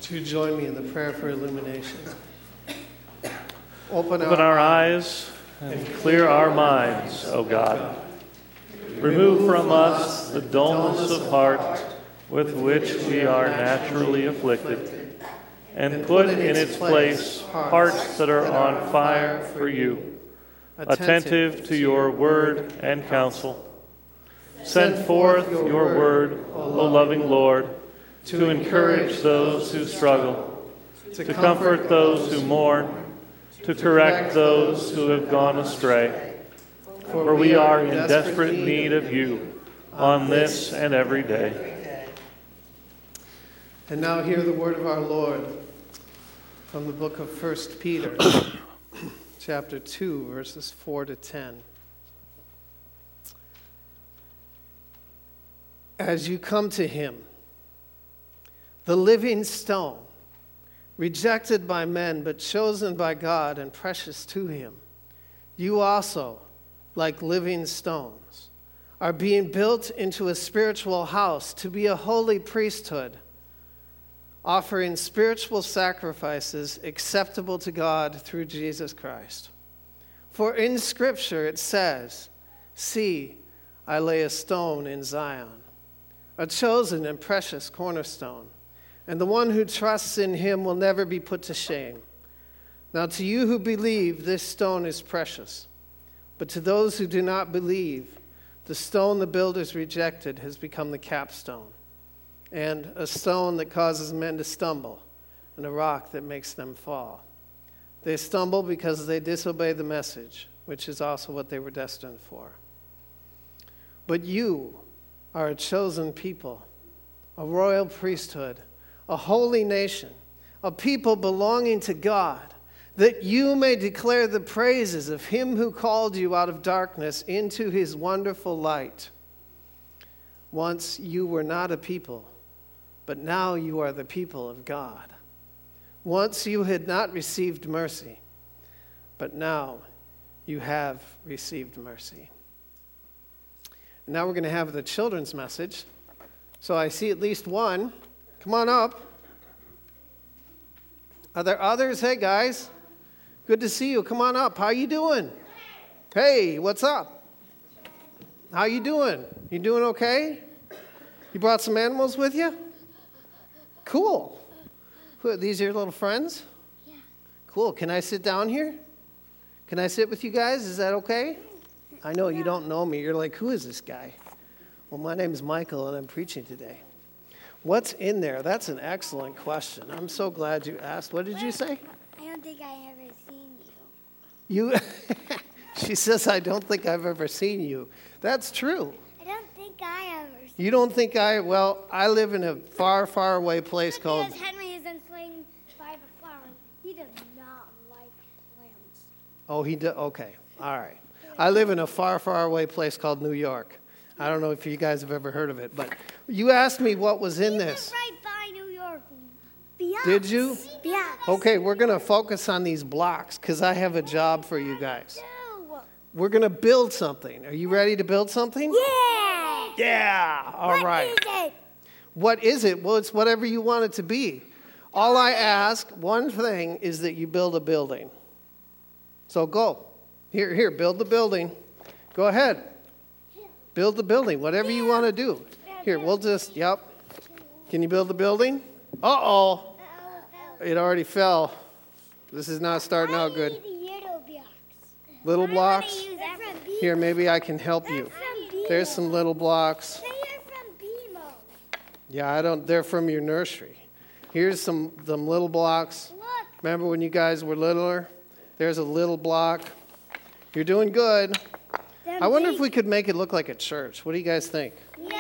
Would you join me in the prayer for illumination? Open our eyes and clear our minds, O God. Remove from us the dullness of heart with which we are naturally afflicted, and put in its place hearts that are on fire for you, attentive to your word and counsel. Send forth your word, O loving Lord, to encourage those who struggle, to comfort those who mourn, to correct those who have gone astray. For we are in desperate need of you on this and every day. And now hear the word of our Lord from the book of 1 Peter, chapter 2, verses 4 to 10. As you come to him, the living stone, rejected by men but chosen by God and precious to him, you also, like living stones, are being built into a spiritual house to be a holy priesthood, offering spiritual sacrifices acceptable to God through Jesus Christ. For in Scripture it says, "See, I lay a stone in Zion, a chosen and precious cornerstone, and the one who trusts in him will never be put to shame. Now to you who believe, this stone is precious. But to those who do not believe, the stone the builders rejected has become the capstone, and a stone that causes men to stumble, and a rock that makes them fall. They stumble because they disobey the message, which is also what they were destined for. But you are a chosen people, a royal priesthood, a holy nation, a people belonging to God, that you may declare the praises of him who called you out of darkness into his wonderful light. Once you were not a people, but now you are the people of God. Once you had not received mercy, but now you have received mercy." And now we're going to have the children's message. So I see at least one. Come on up. Are there others? Hey, guys. Good to see you. Come on up. How you doing? Hey, what's up? How you doing? You doing okay? You brought some animals with you? Cool. Who, these are your little friends? Yeah. Cool. Can I sit down here? Can I sit with you guys? Is that okay? I know you don't know me. You're like, who is this guy? Well, my name is Michael, and I'm preaching today. What's in there? That's an excellent question. I'm so glad you asked. What did you say? I don't think I ever seen you. She says, I don't think I've ever seen you. That's true. I don't think I ever seen You don't think well, I live in a far, far away place called... Because Henry is enslaved by the flower. He does not like lambs. Oh, he does? Okay. All right. I live in a far, far away place called New York. I don't know if you guys have ever heard of it, but you asked me what was in this. Right by New York. Beyond. Did you? Yeah. Okay, we're going to focus on these blocks because I have a job for you guys. We're going to build something. Are you ready to build something? Yeah. Yeah. All right. What is it? What is it? Well, it's whatever you want it to be. All I ask, one thing, is that you build a building. So go. Here, build the building. Go ahead. Build the building, whatever you want to do. Here, we'll just, yep. Can you build the building? Uh-oh. It already fell. This is not starting out good. Little blocks? Here, maybe I can help you. There's some little blocks. Yeah, they're from your nursery. Here's them little blocks. Remember when you guys were littler? There's a little block. You're doing good. I wonder if we could make it look like a church. What do you guys think? No.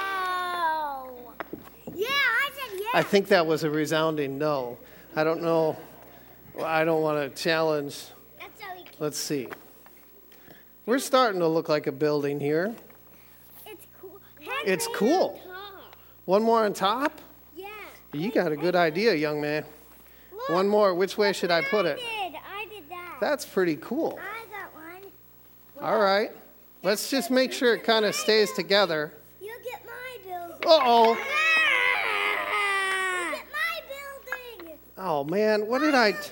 Yeah, I said yeah. I think that was a resounding no. I don't know. I don't want to challenge. That's how we keep. Let's see. We're starting to look like a building here. It's cool. It's cool. One more on top? Yeah. You got a good idea, young man. Look, One more. Which way should I put it? I did that. That's pretty cool. I got one. All right. Let's just make sure it kind of stays together. You get my building. Uh-oh. You get my building. Oh, man, what did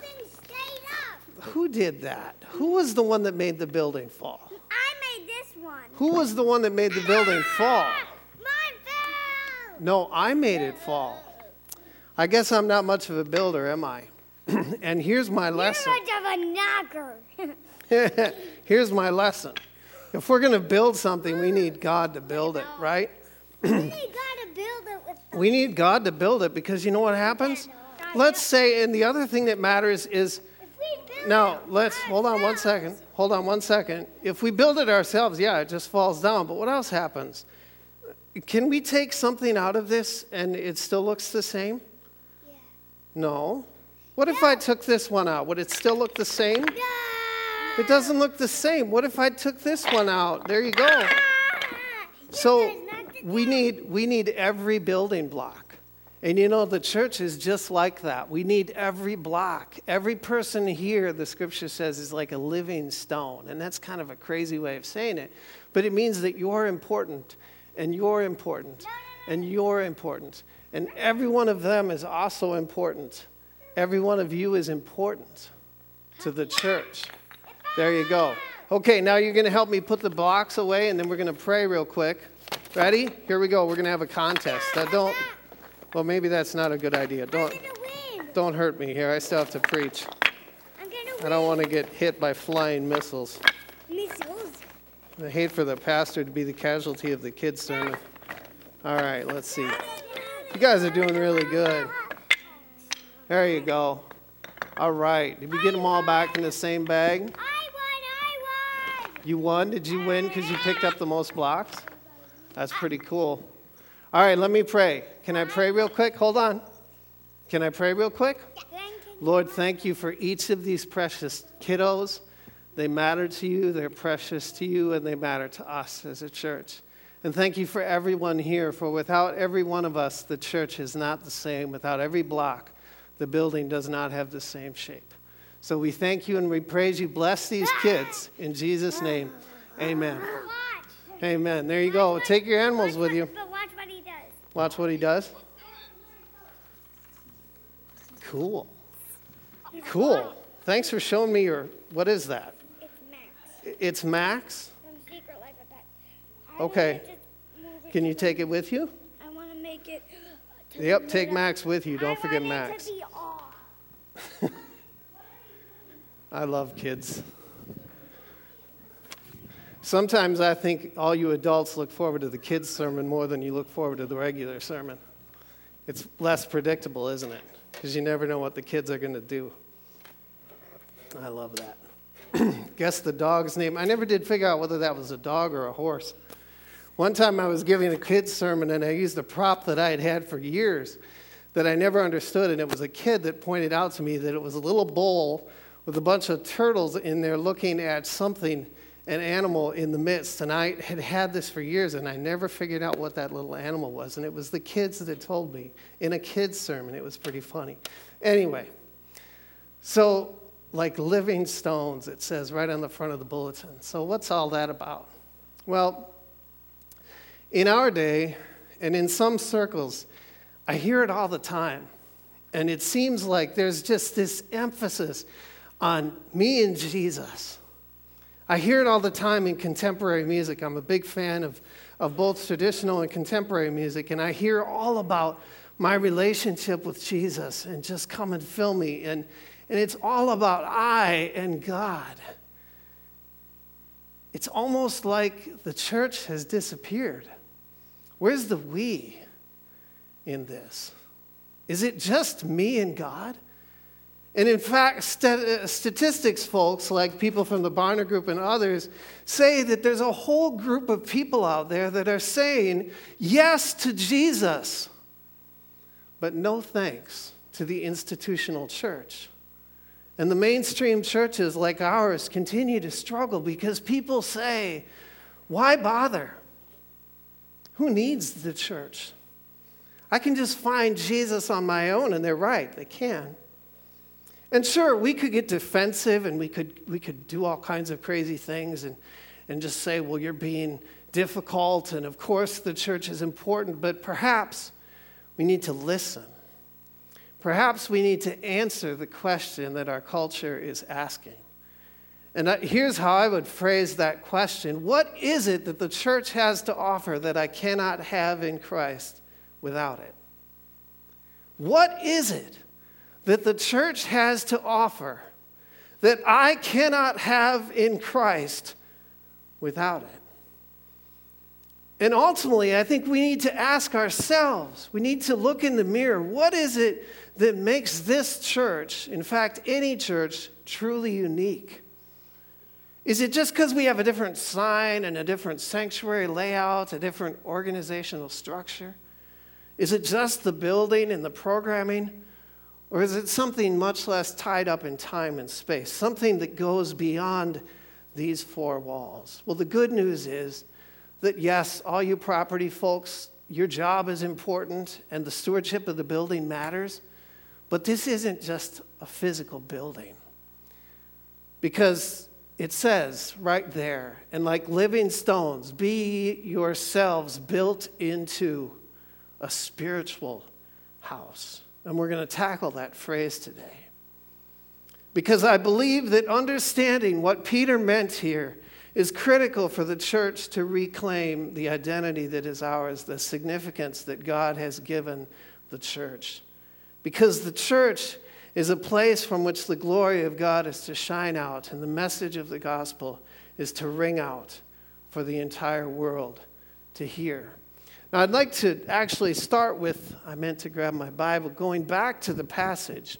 Who did that? Who was the one that made the building fall? I made this one. Who was the one that made the building fall? Mine fell. No, I made it fall. I guess I'm not much of a builder, am I? And here's my lesson. You're much of a knocker. Here's my lesson. If we're going to build something, we need God to build it, right? We need God to build it with We need God to build it because you know what happens? Let's say, and the other thing that matters is, now hold on one second. Hold on one second. If we build it ourselves, yeah, it just falls down. But what else happens? Can we take something out of this and it still looks the same? Yeah. No. What if I took this one out? Would it still look the same? No. It doesn't look the same. What if I took this one out? There you go. So we need every building block. And you know, the church is just like that. We need every block. Every person here, the scripture says, is like a living stone. And that's kind of a crazy way of saying it. But it means that you're important, and you're important, and you're important. And every one of them is also important. Every one of you is important to the church. There you go. Okay, now you're going to help me put the blocks away, and then we're going to pray real quick. Ready? Here we go. We're going to have a contest. Well, maybe that's not a good idea. Don't hurt me here. I still have to preach. I don't want to get hit by flying missiles. I hate for the pastor to be the casualty of the kids' sermon. All right, let's see. You guys are doing really good. There you go. All right. Did we get them all back in the same bag? I won. You won? Did you win because you picked up the most blocks? That's pretty cool. All right, let me pray. Can I pray real quick? Hold on. Can I pray real quick? Lord, thank you for each of these precious kiddos. They matter to you, they're precious to you, and they matter to us as a church. And thank you for everyone here, for without every one of us, the church is not the same. Without every block, the building does not have the same shape. So we thank you and we praise you. Bless these kids in Jesus' name. Amen. Amen. There you go. Take your animals with you. But watch what he does. Watch what he does. Cool. Cool. Thanks for showing me what is that? It's Max. It's Max? From Secret Life of Pets. Okay. Can you take it with you? I want to make it. Yep, take Max with you. Don't forget Max. To be off. I love kids. Sometimes I think all you adults look forward to the kids' sermon more than you look forward to the regular sermon. It's less predictable, isn't it? Because you never know what the kids are going to do. I love that. Guess the dog's name. I never did figure out whether that was a dog or a horse. One time I was giving a kids' sermon and I used a prop that I had had for years that I never understood, and it was a kid that pointed out to me that it was a little bowl with a bunch of turtles in there looking at something, an animal in the midst. And I had had this for years, and I never figured out what that little animal was. And it was the kids that had told me in a kid's sermon. It was pretty funny. Anyway, so like living stones, it says right on the front of the bulletin. So what's all that about? Well, in our day, and in some circles, I hear it all the time. And it seems like there's just this emphasis on me and Jesus. I hear it all the time in contemporary music. I'm a big fan of both traditional and contemporary music, and I hear all about my relationship with Jesus and just come and fill me. And it's all about I and God. It's almost like the church has disappeared. Where's the we in this? Is it just me and God? And in fact, statistics folks, like people from the Barna Group and others, say that there's a whole group of people out there that are saying yes to Jesus, but no thanks to the institutional church. And the mainstream churches like ours continue to struggle because people say, why bother? Who needs the church? I can just find Jesus on my own, and they're right, they can. And sure, we could get defensive and we could do all kinds of crazy things and just say, well, you're being difficult, and of course the church is important, but perhaps we need to listen. perhaps we need to answer the question that our culture is asking. And here's how I would phrase that question. What is it that the church has to offer that I cannot have in Christ without it? What is it that the church has to offer that I cannot have in Christ without it? And ultimately, I think we need to ask ourselves, we need to look in the mirror, what is it that makes this church, in fact, any church, truly unique? Is it just because we have a different sign and a different sanctuary layout, a different organizational structure? Is it just the building and the programming? Or is it something much less tied up in time and space, something that goes beyond these four walls? Well, the good news is that yes, all you property folks, your job is important and the stewardship of the building matters, but this isn't just a physical building. Because it says right there, and like living stones, be yourselves built into a spiritual house. And we're going to tackle that phrase today. Because I believe that understanding what Peter meant here is critical for the church to reclaim the identity that is ours, the significance that God has given the church. Because the church is a place from which the glory of God is to shine out, and the message of the gospel is to ring out for the entire world to hear. Now, I'd like to actually start with, I meant to grab my Bible, going back to the passage,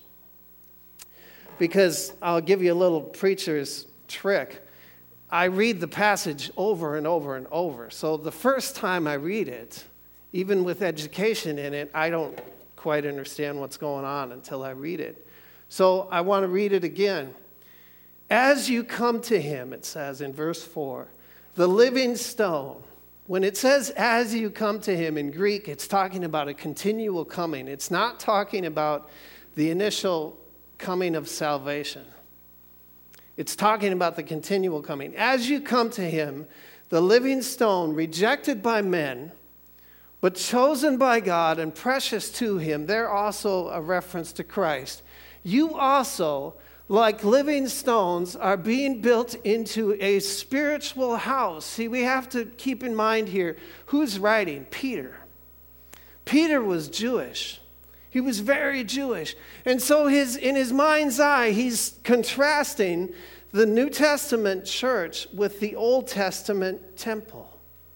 because I'll give you a little preacher's trick. I read the passage over and over and over. So the first time I read it, even with education in it, I don't quite understand what's going on until I read it. So I want to read it again. As you come to him, it says in verse 4, the living stone. When it says as you come to him in Greek, it's talking about a continual coming. It's not talking about the initial coming of salvation. It's talking about the continual coming. As you come to him, the living stone, rejected by men, but chosen by God and precious to him, they're also a reference to Christ. You also, like living stones, are being built into a spiritual house. See, we have to keep in mind here, who's writing? Peter. Peter was Jewish. He was very Jewish. And so in his mind's eye, he's contrasting the New Testament church with the Old Testament temple.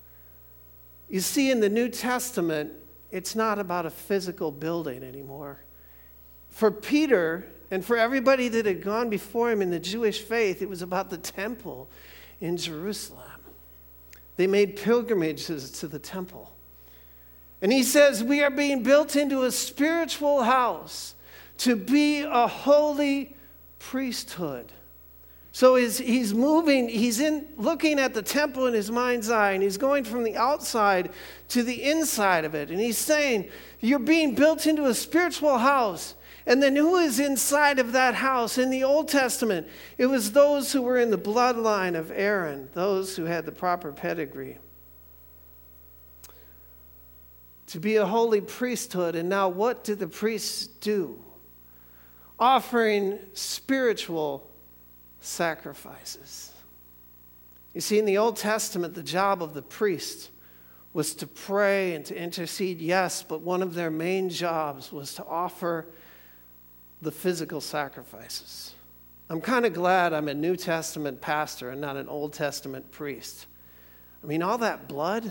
You see, in the New Testament, it's not about a physical building anymore. For Peter and for everybody that had gone before him in the Jewish faith, it was about the temple in Jerusalem. They made pilgrimages to the temple. And he says, we are being built into a spiritual house to be a holy priesthood. So he's moving, looking at the temple in his mind's eye, and he's going from the outside to the inside of it. And he's saying, you're being built into a spiritual house. And then who is inside of that house? In the Old Testament, it was those who were in the bloodline of Aaron, those who had the proper pedigree. To be a holy priesthood. And now what do the priests do? Offering spiritual sacrifices. You see, in the Old Testament, the job of the priest was to pray and to intercede, yes, but one of their main jobs was to offer the physical sacrifices. I'm kind of glad I'm a New Testament pastor and not an Old Testament priest. I mean, all that blood,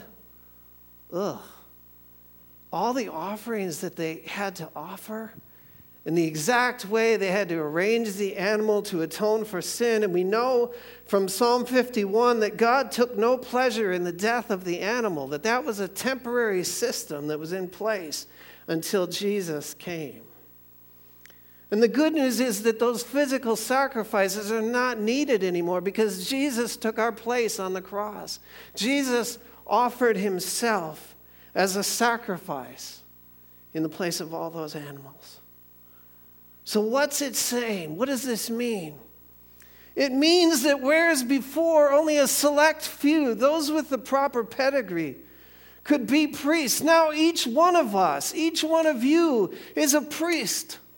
all the offerings that they had to offer, in the exact way they had to arrange the animal to atone for sin. And we know from Psalm 51 that God took no pleasure in the death of the animal, that was a temporary system that was in place until Jesus came. And the good news is that those physical sacrifices are not needed anymore because Jesus took our place on the cross. Jesus offered himself as a sacrifice in the place of all those animals. So what's it saying? What does this mean? It means that whereas before only a select few, those with the proper pedigree, could be priests, now each one of us, each one of you is a priest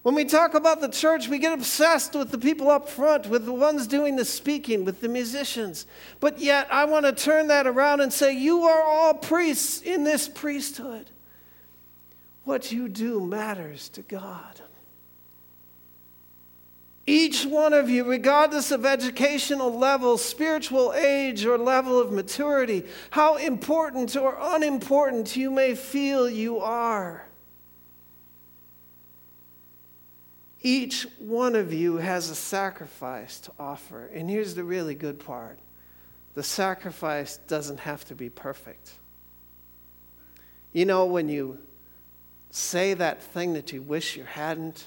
When we talk about the church, we get obsessed with the people up front, with the ones doing the speaking, with the musicians. But yet, I want to turn that around and say, you are all priests in this priesthood. What you do matters to God. Each one of you, regardless of educational level, spiritual age, or level of maturity, how important or unimportant you may feel you are. Each one of you has a sacrifice to offer. And here's the really good part. The sacrifice doesn't have to be perfect. You know, when you say that thing that you wish you hadn't,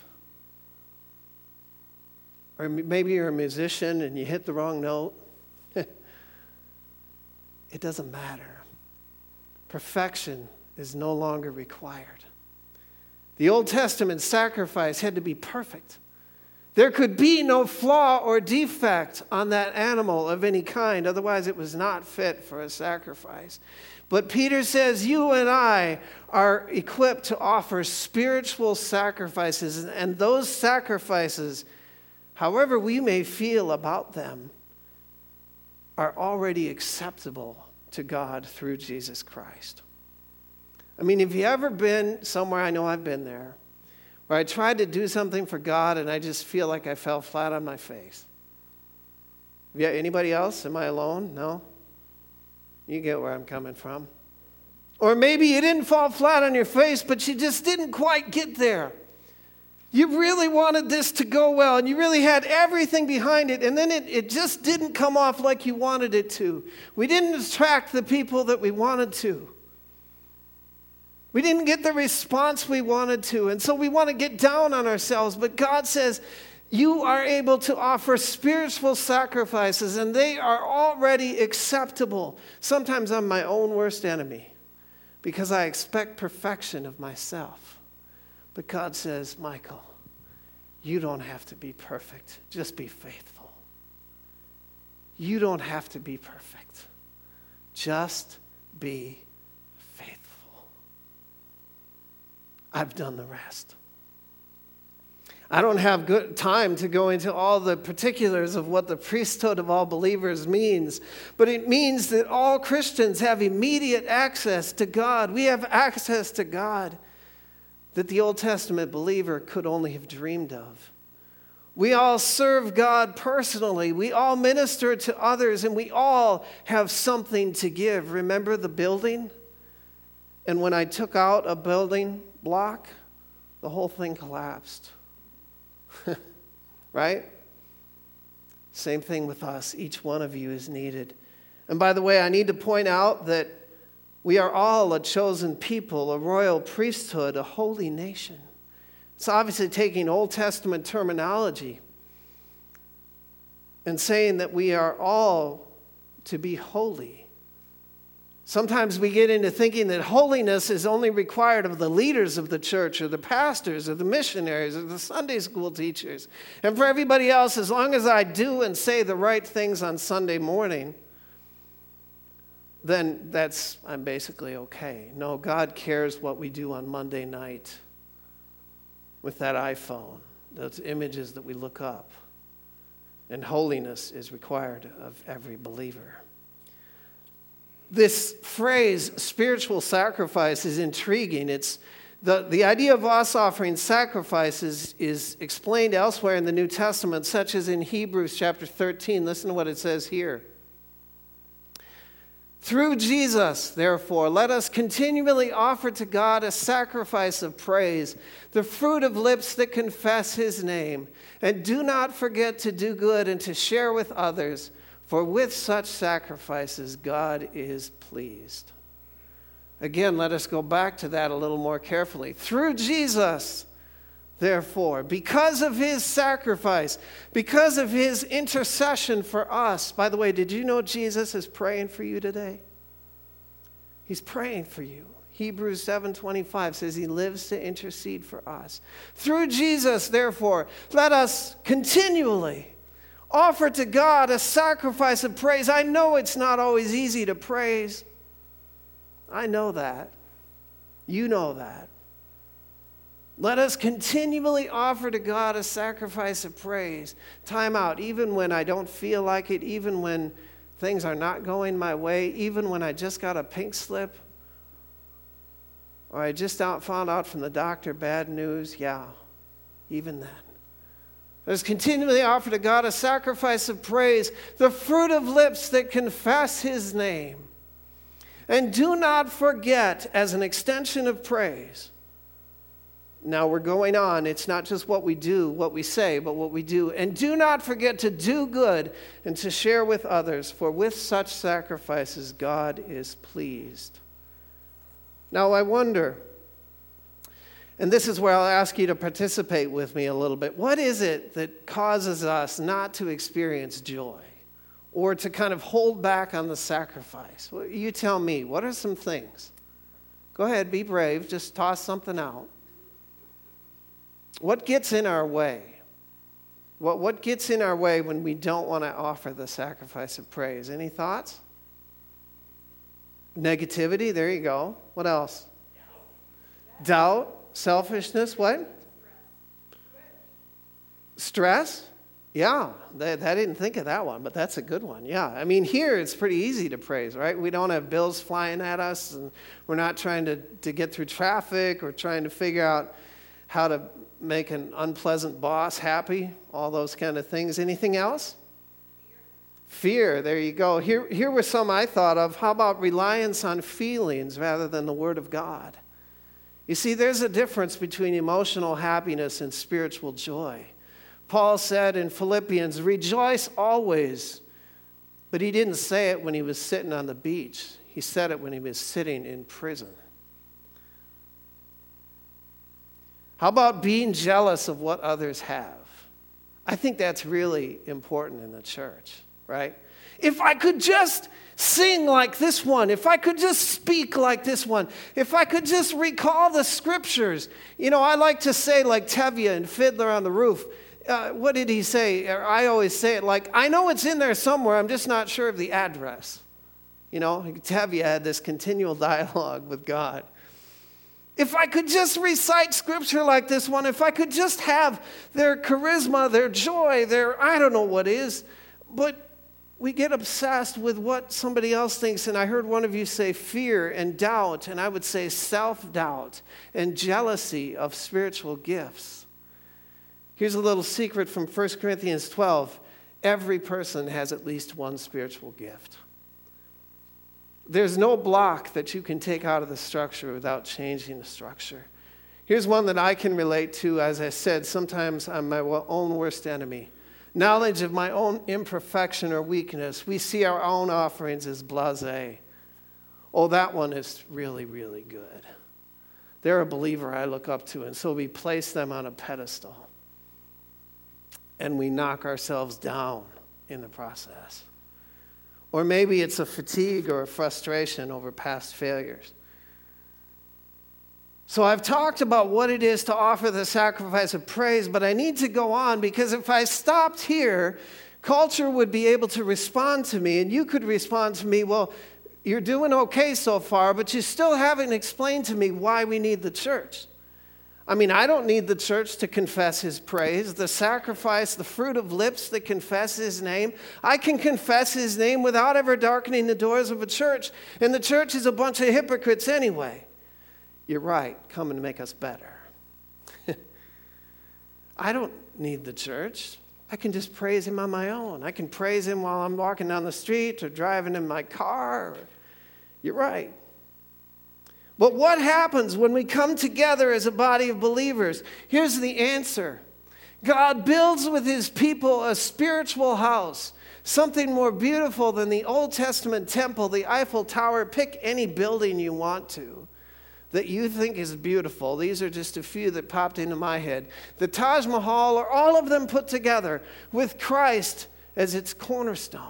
or maybe you're a musician and you hit the wrong note, it doesn't matter. Perfection is no longer required. The Old Testament sacrifice had to be perfect. There could be no flaw or defect on that animal of any kind, otherwise it was not fit for a sacrifice. But Peter says you and I are equipped to offer spiritual sacrifices, and those sacrifices, however we may feel about them, are already acceptable to God through Jesus Christ. I mean, have you ever been somewhere, I know I've been there, where I tried to do something for God and I just feel like I fell flat on my face? Yeah, anybody else? Am I alone? No? You get where I'm coming from. Or maybe you didn't fall flat on your face, but you just didn't quite get there. You really wanted this to go well, and you really had everything behind it, and then it just didn't come off like you wanted it to. We didn't attract the people that we wanted to. We didn't get the response we wanted to, and so we want to get down on ourselves. But God says, you are able to offer spiritual sacrifices, and they are already acceptable. Sometimes I'm my own worst enemy because I expect perfection of myself. But God says, Michael, you don't have to be perfect. Just be faithful. You don't have to be perfect. Just be faithful. I've done the rest. I don't have good time to go into all the particulars of what the priesthood of all believers means, but it means that all Christians have immediate access to God. We have access to God that the Old Testament believer could only have dreamed of. We all serve God personally. We all minister to others, and we all have something to give. Remember the building? And when I took out a building block, the whole thing collapsed. Right? Same thing with us. Each one of you is needed. And by the way, I need to point out that we are all a chosen people, a royal priesthood, a holy nation. It's obviously taking Old Testament terminology and saying that we are all to be holy. Sometimes we get into thinking that holiness is only required of the leaders of the church or the pastors or the missionaries or the Sunday school teachers. And for everybody else, as long as I do and say the right things on Sunday morning, then I'm basically okay. No, God cares what we do on Monday night with that iPhone, those images that we look up. And holiness is required of every believer. This phrase, spiritual sacrifice, is intriguing. It's the idea of us offering sacrifices is explained elsewhere in the New Testament, such as in Hebrews chapter 13. Listen to what it says here. Through Jesus, therefore, let us continually offer to God a sacrifice of praise, the fruit of lips that confess his name. And do not forget to do good and to share with others, for with such sacrifices God is pleased. Again, let us go back to that a little more carefully. Through Jesus, therefore, because of his sacrifice, because of his intercession for us. By the way, did you know Jesus is praying for you today? He's praying for you. Hebrews 7:25 says he lives to intercede for us. Through Jesus, therefore, let us continually offer to God a sacrifice of praise. I know it's not always easy to praise. I know that. You know that. Let us continually offer to God a sacrifice of praise. Time out, even when I don't feel like it, even when things are not going my way, even when I just got a pink slip, or I just found out from the doctor bad news, yeah, even then. Let us continually offer to God a sacrifice of praise, the fruit of lips that confess his name. And do not forget, as an extension of praise. Now we're going on. It's not just what we do, what we say, but what we do. And do not forget to do good and to share with others, for with such sacrifices God is pleased. Now I wonder, and this is where I'll ask you to participate with me a little bit. What is it that causes us not to experience joy or to kind of hold back on the sacrifice? Well, you tell me, what are some things? Go ahead, be brave, just toss something out. What gets in our way? What gets in our way when we don't want to offer the sacrifice of praise? Any thoughts? Negativity, there you go. What else? Doubt, selfishness, what? Stress? Yeah, I didn't think of that one, but that's a good one. Yeah, I mean, here it's pretty easy to praise, right? We don't have bills flying at us, and we're not trying to get through traffic or trying to figure out how to make an unpleasant boss happy, all those kind of things. Anything else? Fear, there you go. Here were some I thought of. How about reliance on feelings rather than the Word of God? You see, there's a difference between emotional happiness and spiritual joy. Paul said in Philippians, rejoice always. But he didn't say it when he was sitting on the beach. He said it when he was sitting in prison. How about being jealous of what others have? I think that's really important in the church, right? If I could just sing like this one, if I could just speak like this one, if I could just recall the scriptures. You know, I like to say like Tevye in Fiddler on the Roof. What did he say? I always say it like, I know it's in there somewhere, I'm just not sure of the address. You know, Tevye had this continual dialogue with God. If I could just recite scripture like this one, if I could just have their charisma, their joy, their I don't know what is, but we get obsessed with what somebody else thinks. And I heard one of you say fear and doubt, and I would say self-doubt and jealousy of spiritual gifts. Here's a little secret from 1 Corinthians 12. Every person has at least one spiritual gift. There's no block that you can take out of the structure without changing the structure. Here's one that I can relate to. As I said, sometimes I'm my own worst enemy. Knowledge of my own imperfection or weakness. We see our own offerings as blasé. Oh, that one is really, really good. They're a believer I look up to, and so we place them on a pedestal. And we knock ourselves down in the process. Or maybe it's a fatigue or a frustration over past failures. So I've talked about what it is to offer the sacrifice of praise, but I need to go on because if I stopped here, culture would be able to respond to me, and you could respond to me, well, you're doing okay so far, but you still haven't explained to me why we need the church. I mean, I don't need the church to confess his praise, the sacrifice, the fruit of lips that confess his name. I can confess his name without ever darkening the doors of a church. And the church is a bunch of hypocrites anyway. You're right. Come and make us better. I don't need the church. I can just praise him on my own. I can praise him while I'm walking down the street or driving in my car. You're right. But what happens when we come together as a body of believers? Here's the answer. God builds with his people a spiritual house, something more beautiful than the Old Testament temple, the Eiffel Tower. Pick any building you want to that you think is beautiful. These are just a few that popped into my head. The Taj Mahal, or all of them put together with Christ as its cornerstone.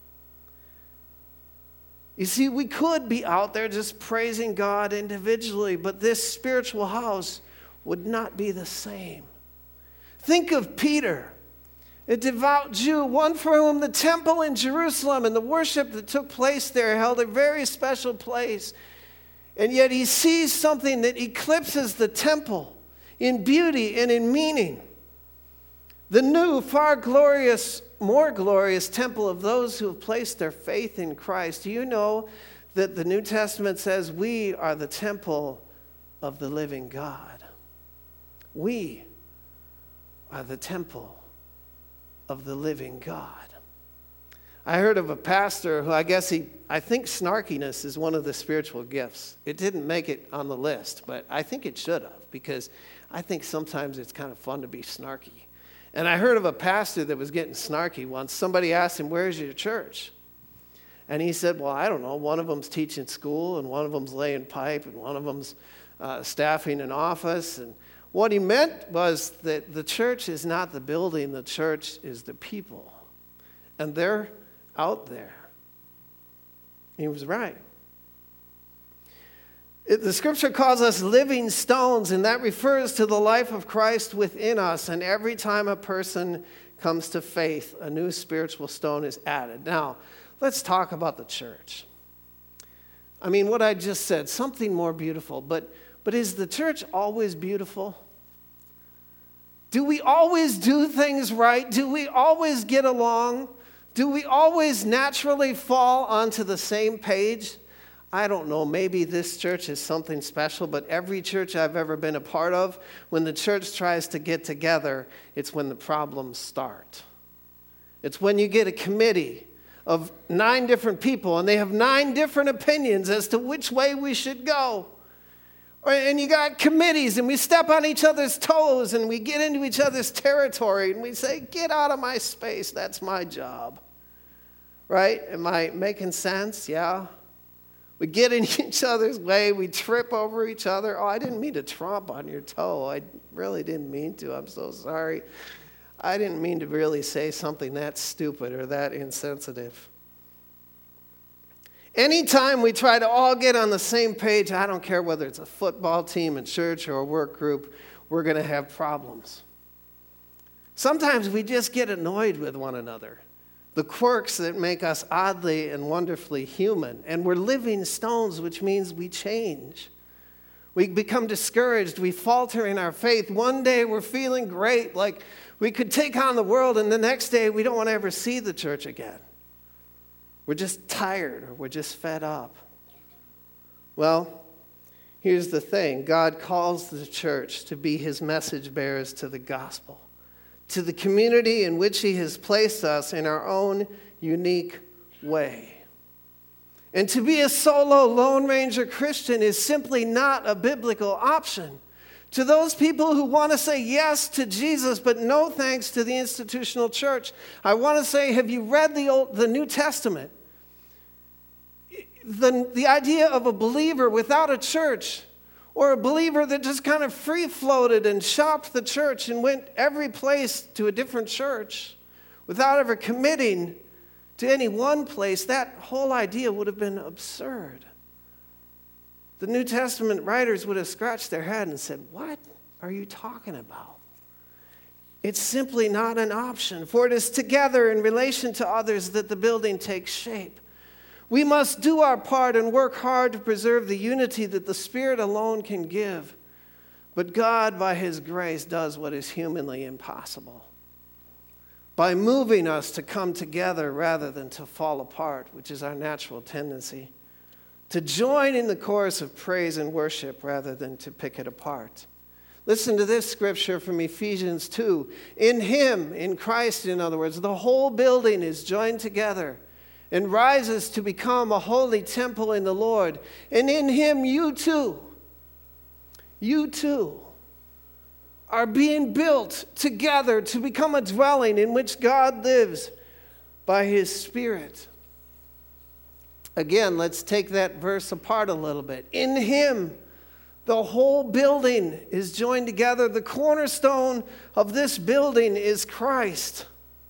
You see, we could be out there just praising God individually, but this spiritual house would not be the same. Think of Peter, a devout Jew, one for whom the temple in Jerusalem and the worship that took place there held a very special place. And yet he sees something that eclipses the temple. in beauty and in meaning. The new, far glorious, more glorious temple of those who have placed their faith in Christ. Do you know that the New Testament says we are the temple of the living God? We are the temple of the living God. I heard of a pastor who I think snarkiness is one of the spiritual gifts. It didn't make it on the list, but I think it should have, because I think sometimes it's kind of fun to be snarky. And I heard of a pastor that was getting snarky once. Somebody asked him, "Where's your church?" And he said, "Well, I don't know. One of them's teaching school, and one of them's laying pipe, and one of them's staffing an office." And what he meant was that the church is not the building, the church is the people. And they're out there. He was right. The scripture calls us living stones, and that refers to the life of Christ within us. And every time a person comes to faith, a new spiritual stone is added. Now, let's talk about the church. I mean, what I just said, something more beautiful. But is the church always beautiful? Do we always do things right? Do we always get along? Do we always naturally fall onto the same page? I don't know, maybe this church is something special, but every church I've ever been a part of, when the church tries to get together, it's when the problems start. It's when you get a committee of 9 different people, and they have 9 different opinions as to which way we should go. And you got committees, and we step on each other's toes, and we get into each other's territory, and we say, "Get out of my space, that's my job." Right? Am I making sense? Yeah? We get in each other's way. We trip over each other. Oh, I didn't mean to tromp on your toe. I really didn't mean to. I'm so sorry. I didn't mean to really say something that stupid or that insensitive. Anytime we try to all get on the same page, I don't care whether it's a football team, a church, or a work group, we're going to have problems. Sometimes we just get annoyed with one another. The quirks that make us oddly and wonderfully human. And we're living stones, which means we change. We become discouraged. We falter in our faith. One day we're feeling great, like we could take on the world, and the next day we don't want to ever see the church again. We're just tired, or we're just fed up. Well, here's the thing. God calls the church to be his message bearers to the gospel, to the community in which he has placed us in our own unique way. And to be a solo Lone Ranger Christian is simply not a biblical option. To those people who want to say yes to Jesus but no thanks to the institutional church, I want to say, have you read the New Testament? The idea of a believer without a church, or a believer that just kind of free-floated and shopped the church and went every place to a different church without ever committing to any one place, that whole idea would have been absurd. The New Testament writers would have scratched their head and said, "What are you talking about?" It's simply not an option, for it is together in relation to others that the building takes shape. We must do our part and work hard to preserve the unity that the Spirit alone can give. But God, by his grace, does what is humanly impossible, by moving us to come together rather than to fall apart, which is our natural tendency, to join in the chorus of praise and worship rather than to pick it apart. Listen to this scripture from Ephesians 2. In him, in Christ, in other words, the whole building is joined together and rises to become a holy temple in the Lord. And in him you too are being built together to become a dwelling in which God lives by his Spirit. Again, let's take that verse apart a little bit. In him, the whole building is joined together. The cornerstone of this building is Christ.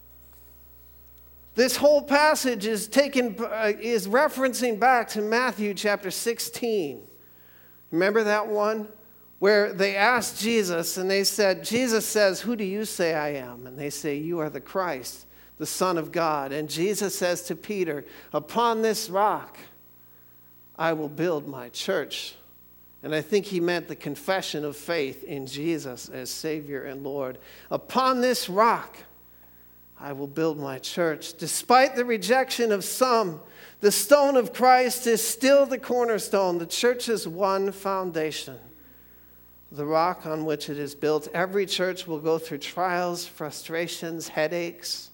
This whole passage is referencing back to Matthew chapter 16. Remember that one? Where they asked Jesus, and they said, Jesus says, "Who do you say I am?" And they say, "You are the Christ, the Son of God." And Jesus says to Peter, "Upon this rock I will build my church, And I think he meant the confession of faith in Jesus as Savior and Lord. Upon this rock, I will build my church. Despite the rejection of some, the stone of Christ is still the cornerstone, the church's one foundation. The rock on which it is built. Every church will go through trials, frustrations, headaches,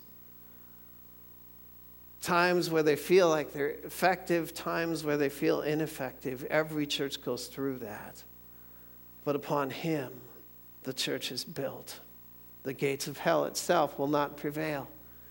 times where they feel like they're effective, times where they feel ineffective. Every church goes through that. But upon him, the church is built. The gates of hell itself will not prevail.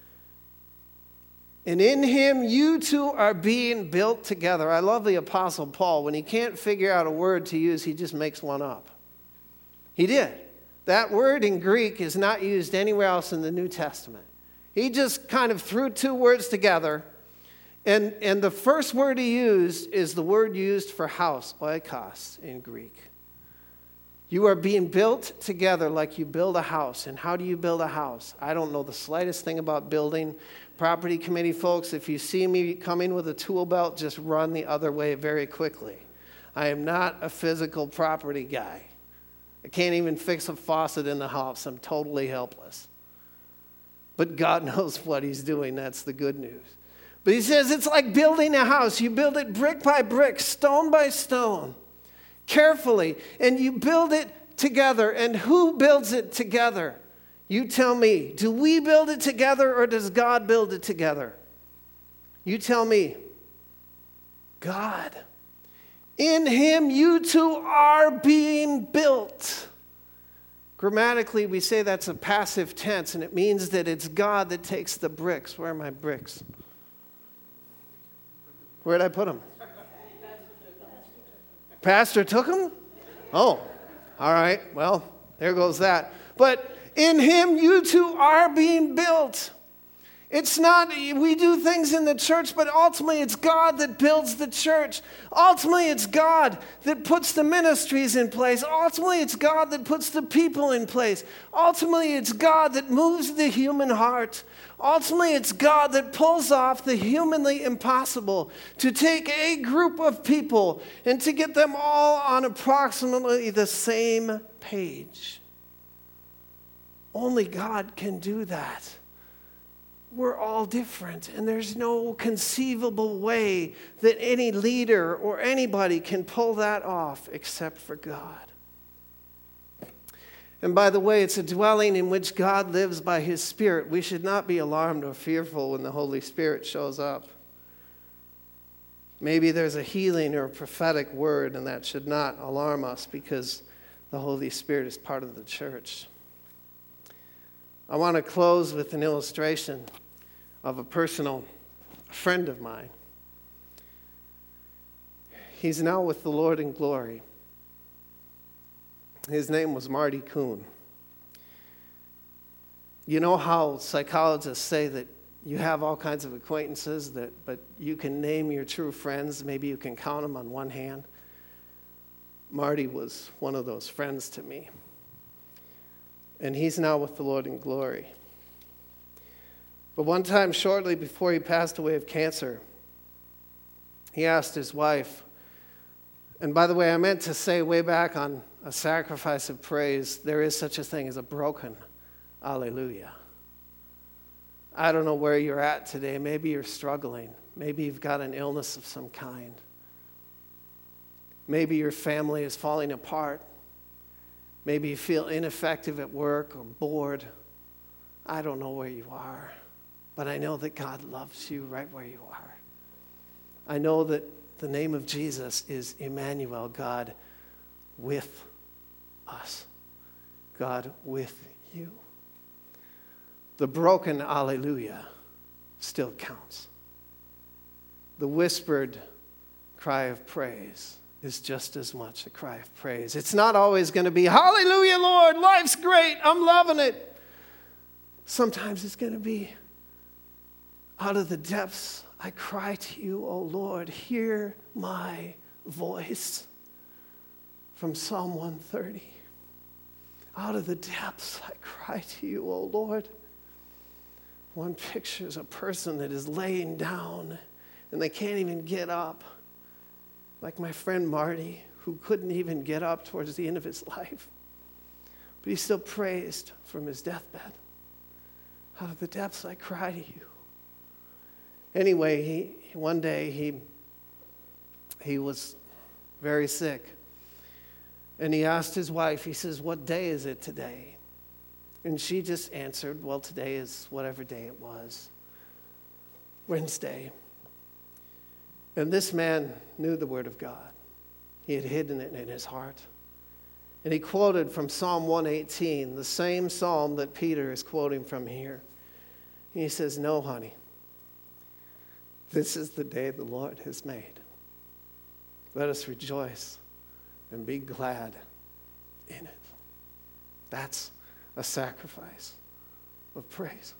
And in him, you two are being built together. I love the Apostle Paul. When he can't figure out a word to use, he just makes one up. He did. That word in Greek is not used anywhere else in the New Testament. He just kind of threw two words together. And the first word he used is the word used for house, oikos, in Greek. You are being built together like you build a house. And how do you build a house? I don't know the slightest thing about building. Property committee folks, if you see me coming with a tool belt, just run the other way very quickly. I am not a physical property guy. I can't even fix a faucet in the house. I'm totally helpless. But God knows what he's doing. That's the good news. But he says it's like building a house. You build it brick by brick, stone by stone, carefully, and you build it together. And who builds it together? You tell me. Do we build it together or does God build it together? You tell me. God. In him you two are being built. Grammatically, we say that's a passive tense, and it means that it's God that takes the bricks. Where are my bricks? Where did I put them? Pastor took them? Oh, all right. Well, there goes that. But in him, you two are being built. It's not, we do things in the church, but ultimately it's God that builds the church. Ultimately it's God that puts the ministries in place. Ultimately it's God that puts the people in place. Ultimately it's God that moves the human heart. Ultimately it's God that pulls off the humanly impossible to take a group of people and to get them all on approximately the same page. Only God can do that. We're all different, and there's no conceivable way that any leader or anybody can pull that off except for God. And by the way, it's a dwelling in which God lives by his Spirit. We should not be alarmed or fearful when the Holy Spirit shows up. Maybe there's a healing or a prophetic word, and that should not alarm us because the Holy Spirit is part of the church. I want to close with an illustration of a personal friend of mine. He's now with the Lord in glory. His name was Marty Kuhn. You know how psychologists say that you have all kinds of acquaintances, but you can name your true friends, maybe you can count them on one hand? Marty was one of those friends to me. And he's now with the Lord in glory. But one time, shortly before he passed away of cancer, he asked his wife, and by the way, I meant to say way back on a sacrifice of praise, there is such a thing as a broken hallelujah. I don't know where you're at today. Maybe you're struggling. Maybe you've got an illness of some kind. Maybe your family is falling apart. Maybe you feel ineffective at work or bored. I don't know where you are. But I know that God loves you right where you are. I know that the name of Jesus is Emmanuel, God with us. God with you. The broken hallelujah still counts. The whispered cry of praise is just as much a cry of praise. It's not always going to be, hallelujah, Lord, life's great, I'm loving it. Sometimes it's going to be, out of the depths, I cry to you, O Lord, hear my voice. From Psalm 130. Out of the depths, I cry to you, O Lord. One pictures a person that is laying down and they can't even get up. Like my friend Marty, who couldn't even get up towards the end of his life. But he still praised from his deathbed. Out of the depths I cry to you. Anyway, one day he was very sick. And he asked his wife, he says, "What day is it today?" And she just answered, "Well, today is whatever day it was. Wednesday." And this man knew the word of God. He had hidden it in his heart. And he quoted from Psalm 118, the same psalm that Peter is quoting from here. And he says, "No, honey, this is the day the Lord has made. Let us rejoice and be glad in it." That's a sacrifice of praise.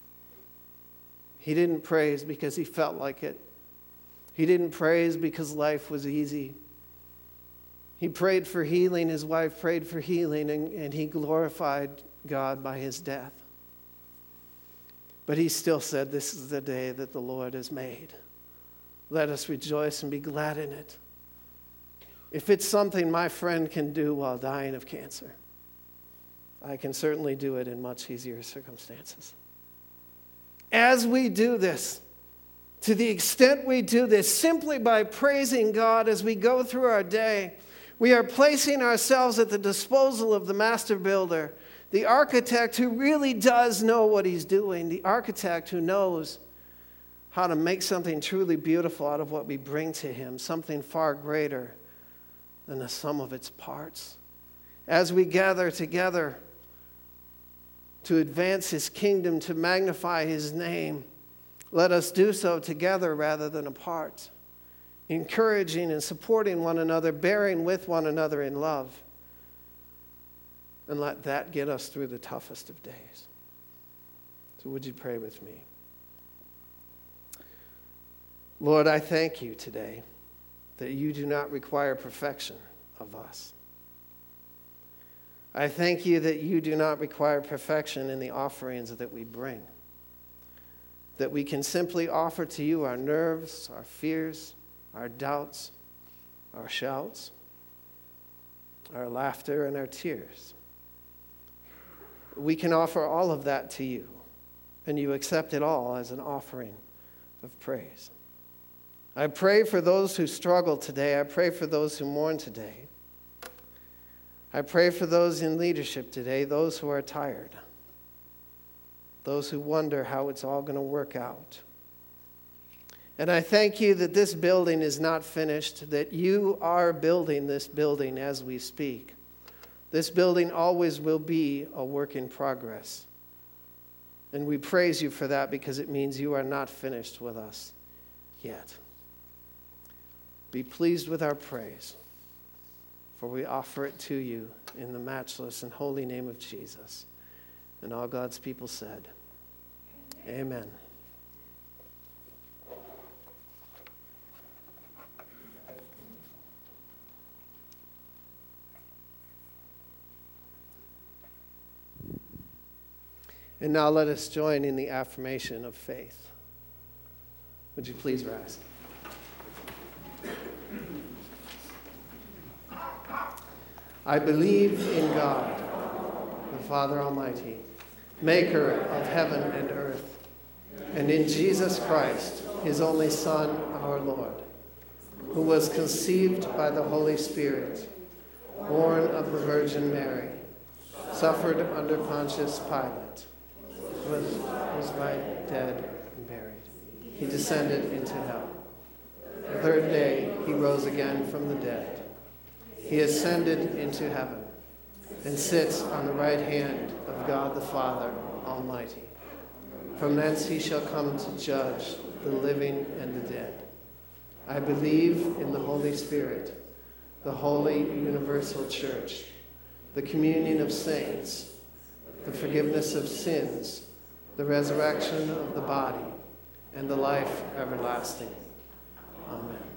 He didn't praise because he felt like it. He didn't praise because life was easy. He prayed for healing. His wife prayed for healing, and he glorified God by his death. But he still said, "This is the day that the Lord has made. Let us rejoice and be glad in it." If it's something my friend can do while dying of cancer, I can certainly do it in much easier circumstances. As we do this, to the extent we do this simply by praising God as we go through our day, we are placing ourselves at the disposal of the master builder, the architect who really does know what he's doing, the architect who knows how to make something truly beautiful out of what we bring to him, something far greater than the sum of its parts. As we gather together to advance his kingdom, to magnify his name, let us do so together rather than apart, encouraging and supporting one another, bearing with one another in love. And let that get us through the toughest of days. So would you pray with me? Lord, I thank you today that you do not require perfection of us. I thank you that you do not require perfection in the offerings that we bring. That we can simply offer to you our nerves, our fears, our doubts, our shouts, our laughter, and our tears. We can offer all of that to you, and you accept it all as an offering of praise. I pray for those who struggle today. I pray for those who mourn today. I pray for those in leadership today, those who are tired, those who wonder how it's all going to work out. And I thank you that this building is not finished, that you are building this building as we speak. This building always will be a work in progress. And we praise you for that because it means you are not finished with us yet. Be pleased with our praise, for we offer it to you in the matchless and holy name of Jesus. And all God's people said, Amen. And now let us join in the affirmation of faith. Would you please rise? I believe in God, the Father Almighty, maker of heaven and earth, and in Jesus Christ, his only Son, our Lord, who was conceived by the Holy Spirit, born of the Virgin Mary, suffered under Pontius Pilate, was by dead and buried. He descended into hell. The third day he rose again from the dead. He ascended into heaven and sits on the right hand of God the Father Almighty. From thence he shall come to judge the living and the dead. I believe in the Holy Spirit, the holy universal church, the communion of saints, the forgiveness of sins, the resurrection of the body, and the life everlasting. Amen.